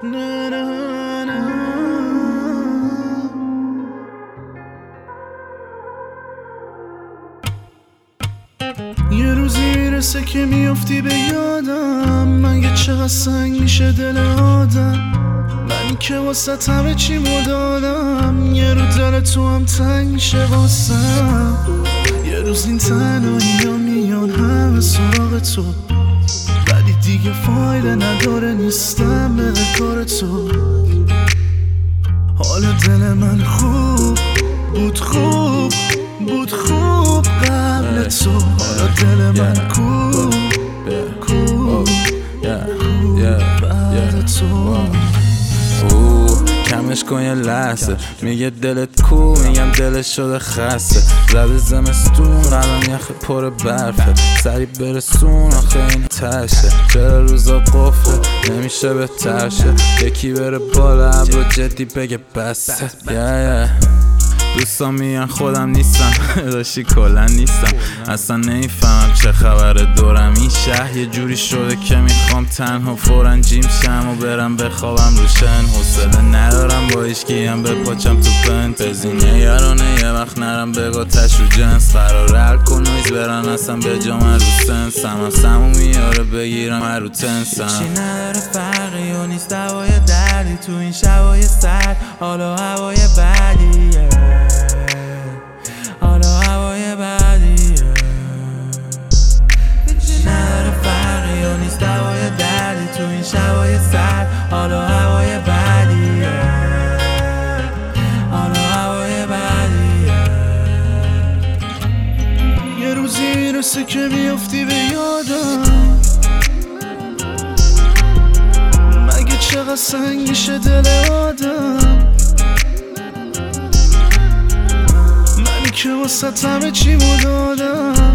نه نه نه. یه روزی میرسه که میافتی به یادم، مگه چقدر سنگ میشه دل آدم. من که واسه همه چی مدادم، یه رو دل تو هم تنگ میشه واسم. یه روز این تنهایی ها میان همه سراغ تو، ولی دیگه فایده نداره نیستم به کار تو. حالا دل من خوب بود، خوب بود، خوب قبل تو. حالا دل من خوب خوب بعد تو. کمش کن یه لحظه، میگه دلت کو، میگم دلش شده خسته. زده زمستون قلم یخ پر برفه، سری برسون آخه این تشه. چرا روزا قفله نمیشه بهتر شه، یکی بره بالا ابرو جدی بگه بسته. دوستان میگن خودم نیستم داشتی کلا نیستم، اصلا نمیفهمم چه خبره دورم. این شهر یه جوری شده که میخوام تنها فوراً جیم شم و برم بخوابم روشن. حوصله ندارم با هیچکیم بپاچم تو پنت، بزینه یارانه یه وقت نرم بگو تش رو جنس. قرار هر کنویز برن اصلا به جا من رو سنس، هم سمو میاره بگیرم من رو تنسم. چی نداره فرقی و نیست دوای دردی تو این شبای سرد. حالا هوای بدیه، حالا هوای بدیه. چی نداره فرقی و نیست دوای دردی تو این شبای سرد. حالا هوای بدیه، حالا هوای بدیه. یه روزی میرسه که میافتی به یادم، مگه چقدر سنگ میشه دل آدم. منی که واسه همه چی مدادم،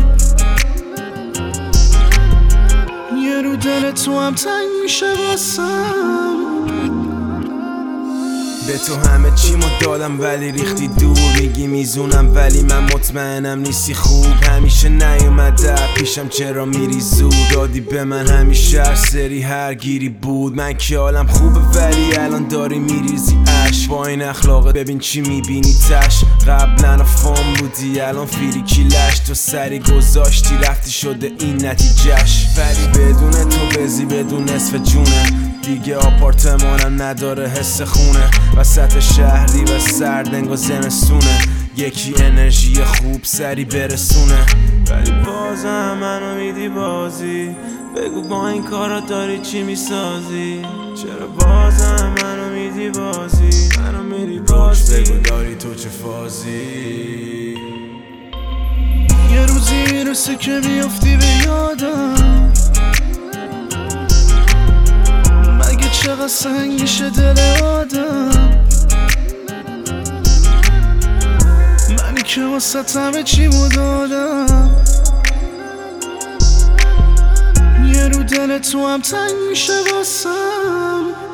یه رو دل تو هم تنگ میشه واسم. به تو همه چی دادم ولی ریختی دور. میگی میزونم ولی من مطمئنم نیستی خوب. همیشه نیومده پیشم چرا میری زود. دادی به من همیشه هر سری هر گیری بود. من که حالم خوبه ولی الان داری میریزی اش. با این اخلاقت ببین چی میبینی تش. قبلا فام بودی الان فیریکی لش. تو سری گذاشتی رفتی شده این نتیجهش. ولی بدون تو بزی بدون نصف جونه. دیگه آپارتمانم نداره حس خونه. وسط شهری و سرد انگار زمستونه. یکی انرژی خوب سری برسونه. ولی بازم منو میدی بازی. بگو با این کارا داری چی میسازی. چرا بازم منو میدی بازی. منو میدی بازی. بگو داری تو چه فازی. یه روزی میرسه که میافتی به یادم، مگه چقدر سنگ میشه دل آدم. منی که واسه همه چی مدادم، یه رو دل تو هم تنگ میشه واسم.